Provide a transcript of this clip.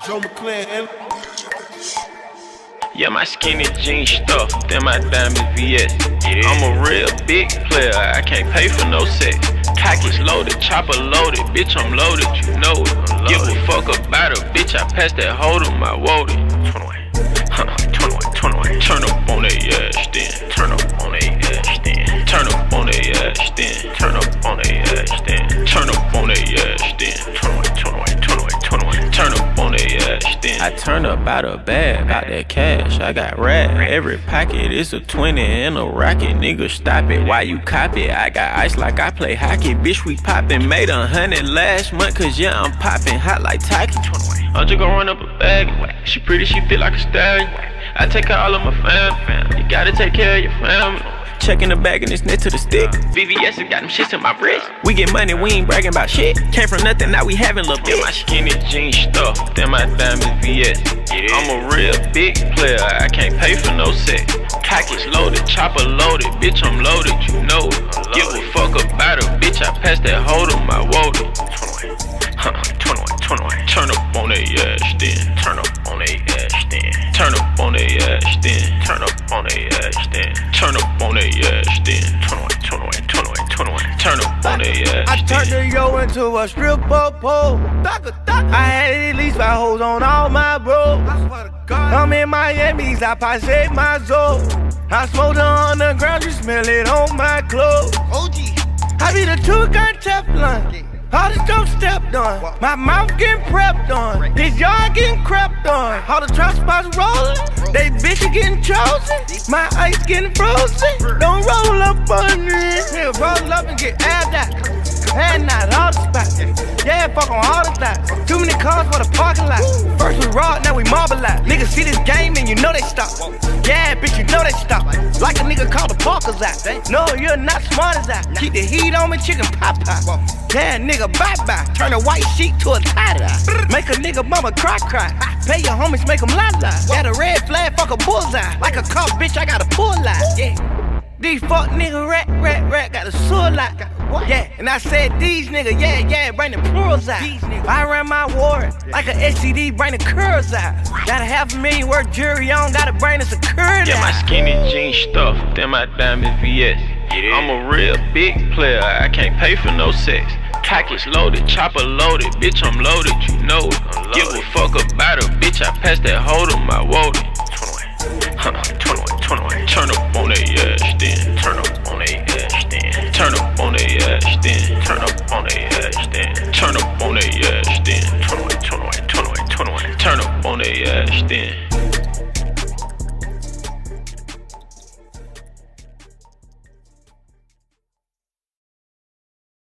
Joe McClain. Yeah, my skinny jeans stuffed in my diamond VS. Yeah. I'm a real big player, I can't pay for no sex. Package loaded, chopper loaded, bitch, I'm loaded, you know it. Give a fuck about a bitch, I passed that hold on my woaded. 21. Turn up on they ass then. Turn up on they ass then. Turn up on they ass then. Turn up on they ass then. Turn up on they ass then. 21. Turn up on they ass then. I turn up out of bag, about that cash. I got rad. Every pocket is a 20 and a rocket. Nigga, stop it. Why you copy? I got ice like I play hockey. Bitch, we poppin'. Made 100 last month, cause yeah, I'm poppin' hot like Taki. I'm just gon' run up a bag. She pretty, she feel like a stallion. I take care all of my fam. You gotta take care of your family. Checking the bag and it's next to the stick. VVS has got them shits in my wrist. We get money, we ain't bragging about shit. Came from nothing, now we having little bit. My skinny jeans stuffed in my diamond VS. Yeah. I'm a real big player, I can't pay for no sex. Package loaded, chopper loaded, bitch, I'm loaded, you know it. Give a fuck about a bitch, I passed that hold on my woaded. 21. Turn up on they ass then. Turn up on they ass then. Turn up on they ass then. Turn up on they ass then. Turn up on they ass then. 21. Turn up on they ass then. I turned the yo into a stripper pole. I had at least 5 hoes on all my bros. I'm in Miami's, I passe my zone. I smoke the underground, you smell it on my clothes. I be the 2-gun Teflon. All the dope stepped on, my mouth getting prepped on, this yard getting crept on. All the trap spots rolling, they bitches getting chosen, my ice getting frozen. Don't roll up on me, nigga, roll up and get abbed out. And not all the spots, yeah, fuck on all the spots. Too many cars for the parking lot. First we raw, now we mobilize. Niggas see this game and you know they stop. Yeah, bitch, you know they stop. Like a nigga called the Parkers out. No, you're not smart as that. Keep the heat on me, chicken pop pop. Yeah, nigga, bye-bye. Turn a white sheet to a tie-dye. Make a nigga mama cry. Pay your homies, make them lie. Got a red flag, fuck a bullseye. Like a cop, bitch, I got a pull lie. Yeah. These fuck nigga rat, got a sword lock. Yeah, and I said these nigga, yeah, bring the plurals out. I ran my war like a STD, bring the curls out. Got a $500,000 worth jury on, gotta bring the security. Yeah, my skinny jeans stuffed in my diamond VS. Yeah. I'm a real big player, I can't pay for no sex. Package loaded, chopper loaded, bitch, I'm loaded, you know it. Give a fuck about a bitch, I passed that hold on my woaded. 21. Turn up on they ass then. Turn up on they ass then. Turn up on they ass then. Turn up on they ass then. Turn up on they ass then. 21. Turn up on they ass then.